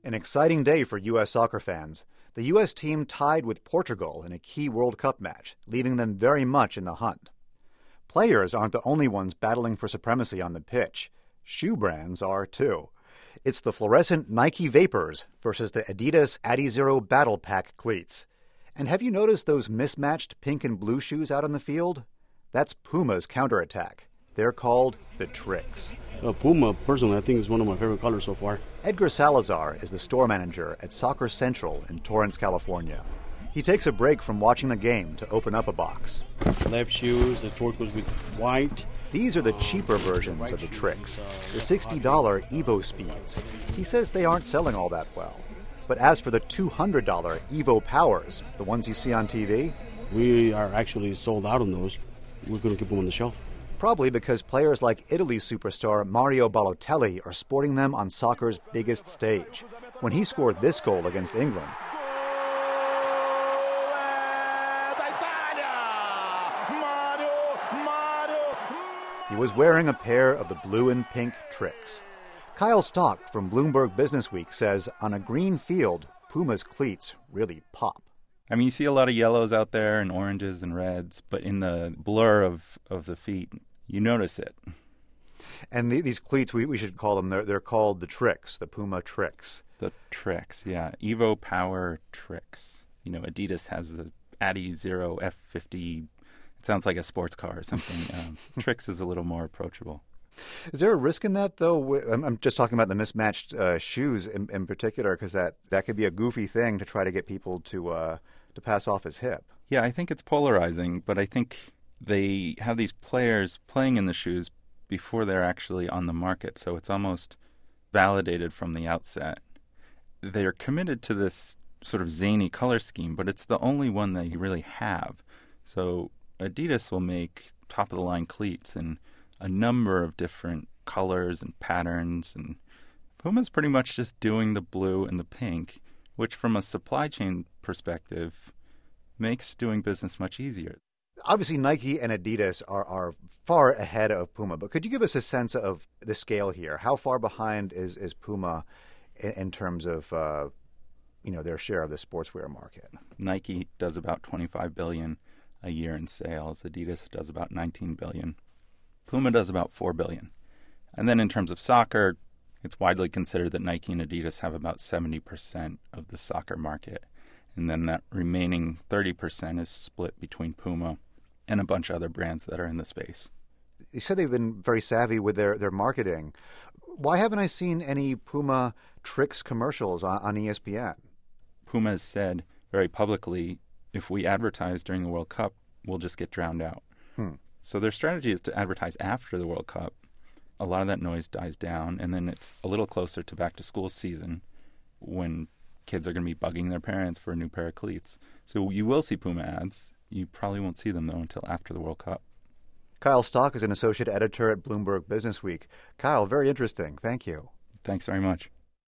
An exciting day for U.S. soccer fans. The U.S. team tied with Portugal in a key World Cup match, leaving them very much in the hunt. Players aren't the only ones battling for supremacy on the pitch. Shoe brands are too. It's the fluorescent Nike Vapors versus the Adidas Adizero Battle Pack cleats. And have you noticed those mismatched pink and blue shoes out on the field? That's Puma's counterattack. They're called the Tricks. Puma, personally, I think is one of my favorite colors so far. Edgar Salazar is the store manager at Soccer Central in Torrance, California. He takes a break from watching the game to open up a box. Left shoes, the turquoise with white. These are the cheaper versions of the Tricks, the $60 Evo Speeds. He says they aren't selling all that well. But as for the $200 Evo Powers, the ones you see on TV, we are actually sold out on those. We're going to keep them on the shelf. Probably because players like Italy's superstar Mario Balotelli are sporting them on soccer's biggest stage. When he scored this goal against England, he was wearing a pair of the blue and pink Tricks. Kyle Stock from Bloomberg Businessweek says on a green field, Puma's cleats really pop. I mean, you see a lot of yellows out there and oranges and reds, but in the blur of the feet, you notice it. And these cleats, we should call them, they're called the Tricks, the Puma Tricks. The Tricks, yeah. Evo Power Tricks. You know, Adidas has the Adizero F50. It sounds like a sports car or something. Tricks is a little more approachable. Is there a risk in that, though? I'm just talking about the mismatched shoes in particular, because that could be a goofy thing to try to get people to pass off as hip. Yeah, I think it's polarizing, but I think they have these players playing in the shoes before they're actually on the market, so it's almost validated from the outset. They're committed to this sort of zany color scheme, but it's the only one that you really have. So Adidas will make top-of-the-line cleats in a number of different colors and patterns, and Puma's pretty much just doing the blue and the pink, which from a supply chain perspective makes doing business much easier. Obviously, Nike and Adidas are far ahead of Puma, but could you give us a sense of the scale here? How far behind is Puma in terms of their share of the sportswear market? Nike does about $25 billion a year in sales. Adidas does about $19 billion. Puma does about $4 billion. And then in terms of soccer, it's widely considered that Nike and Adidas have about 70% of the soccer market. And then that remaining 30% is split between Puma and a bunch of other brands that are in the space. You said they've been very savvy with their marketing. Why haven't I seen any Puma Tricks commercials on ESPN? Puma has said very publicly, if we advertise during the World Cup, we'll just get drowned out. So their strategy is to advertise after the World Cup. A lot of that noise dies down, and then it's a little closer to back-to-school season when kids are going to be bugging their parents for a new pair of cleats. So you will see Puma ads. You probably won't see them, though, until after the World Cup. Kyle Stock is an associate editor at Bloomberg Businessweek. Kyle, very interesting. Thank you. Thanks very much.